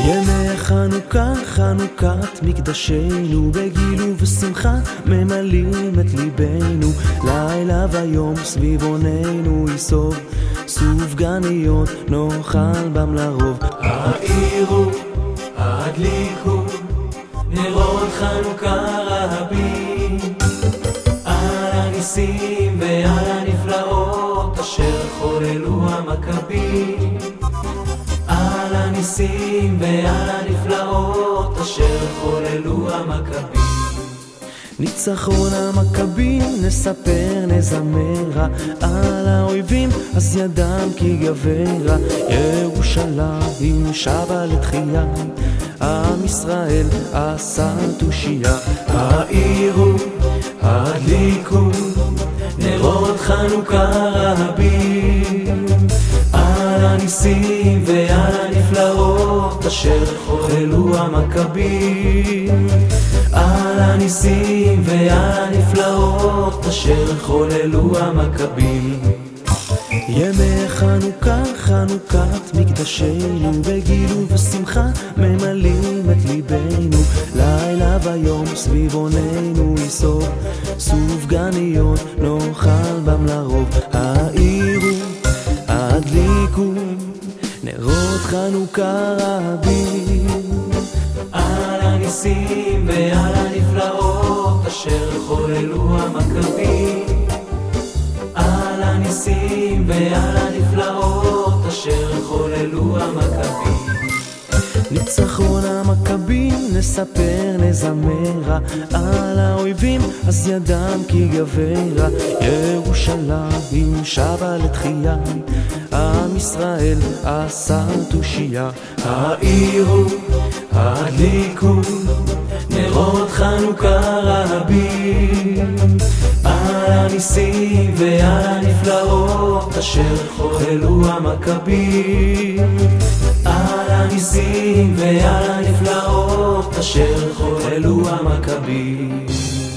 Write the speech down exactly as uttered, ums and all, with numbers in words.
ימי חנוכה, חנוכת מקדשנו, בגיל ובשמחה ממלאים את ליבנו. לילה ויום סביב עוננו יסוב, סופגניות נאכל בם לרוב. האירו, הדליקו, נרות חנוכה רבים, על הניסים ועל הנפלאות אשר חוללו המכבים. על הניסים ועל הנפלאות אשר חוללו המכבים. ניצחון המכבים נספר נזמרה, על האויבים אז ידם כי גברה. ירושלים שבה לתחייה, עם ישראל עשה תושייה. האירו, הדליקו, נרות חנוכה רבים, על הניסים ועל הנפלאות אשר חוללו המכבים. על הניסים ועל הנפלאות אשר חוללו המכבים. ימי חנוכה, חנוכת מקדשנו, בגיל ובשמחה ממלאים את ליבנו. לילה ויום סביב עוננו יסוב, סופגניות נאכל בם לרוב. האירו, הדליקו, נרות חנוכה רבים, על הניסים ועל הנפלאות אשר חוללו המכבים. על הניסים ועל הנפלאות אשר חוללו המכבים. ניצחון המכבים נספר נזמרה, על האויבים אז ידם כי גברה. ירושלים שבה לתחייה, עם ישראל עשה תושייה. האירו, הדליקו, נרות חנוכה רבים, על הניסים ועל הנפלאות אשר חוללו המכבים. על הניסים ועל הנפלאות אשר חוללו המכבים.